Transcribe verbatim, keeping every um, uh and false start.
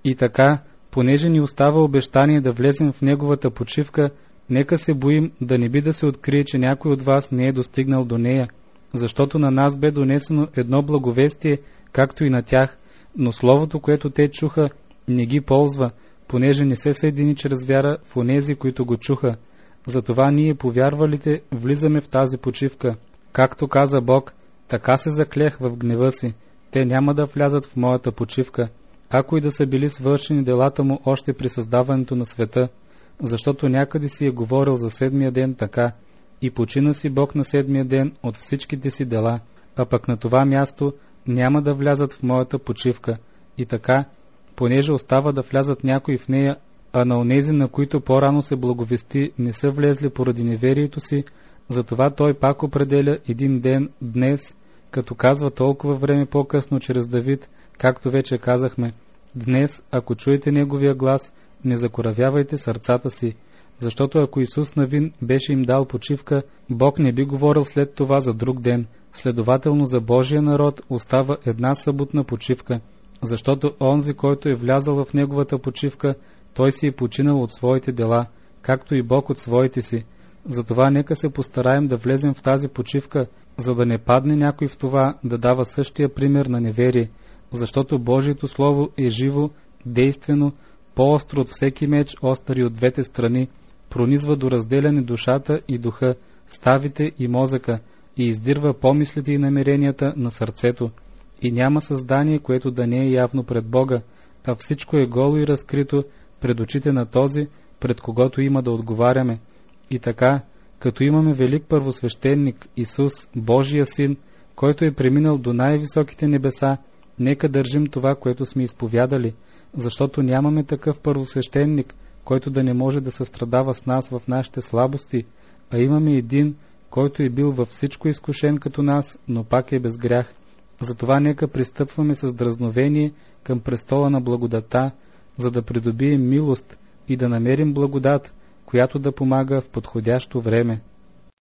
И така, понеже ни остава обещание да влезем в неговата почивка, нека се боим да не би да се открие, че някой от вас не е достигнал до нея, защото на нас бе донесено едно благовестие, както и на тях, но словото, което те чуха, не ги ползва, понеже не се съедини чрез вяра в онези, които го чуха. Затова ние, повярвалите, влизаме в тази почивка. Както каза Бог, така се заклех в гнева си, те няма да влязат в моята почивка, ако и да са били свършени делата му още при създаването на света, защото някъде си е говорил за седмия ден така, и почина си Бог на седмия ден от всичките си дела, а пък на това място няма да влязат в моята почивка. И така, понеже остава да влязат някои в нея, а на онези, на които по-рано се благовести, не са влезли поради неверието си, затова той пак определя един ден днес, като казва толкова време по-късно чрез Давид, както вече казахме: днес, ако чуете неговия глас, не закоравявайте сърцата си, защото ако Исус Навин беше им дал почивка, Бог не би говорил след това за друг ден. Следователно за Божия народ остава една съботна почивка, защото онзи, който е влязал в неговата почивка, той си е починал от своите дела, както и Бог от своите си. Затова нека се постараем да влезем в тази почивка, за да не падне някой в това да дава същия пример на неверие, защото Божието Слово е живо, действено, по-остро от всеки меч, остър и от двете страни, пронизва до разделяне душата и духа, ставите и мозъка, и издирва помислите и намеренията на сърцето. И няма създание, което да не е явно пред Бога, а всичко е голо и разкрито пред очите на този, пред когото има да отговаряме. И така, като имаме велик първосвещеник Исус, Божия Син, който е преминал до най-високите небеса, нека държим това, което сме изповядали, защото нямаме такъв първосвещеник, който да не може да състрадава с нас в нашите слабости, а имаме един, който е бил във всичко изкушен като нас, но пак е без грях. Затова нека пристъпваме с дразновение към престола на благодата, за да придобием милост и да намерим благодат, която да помага в подходящо време.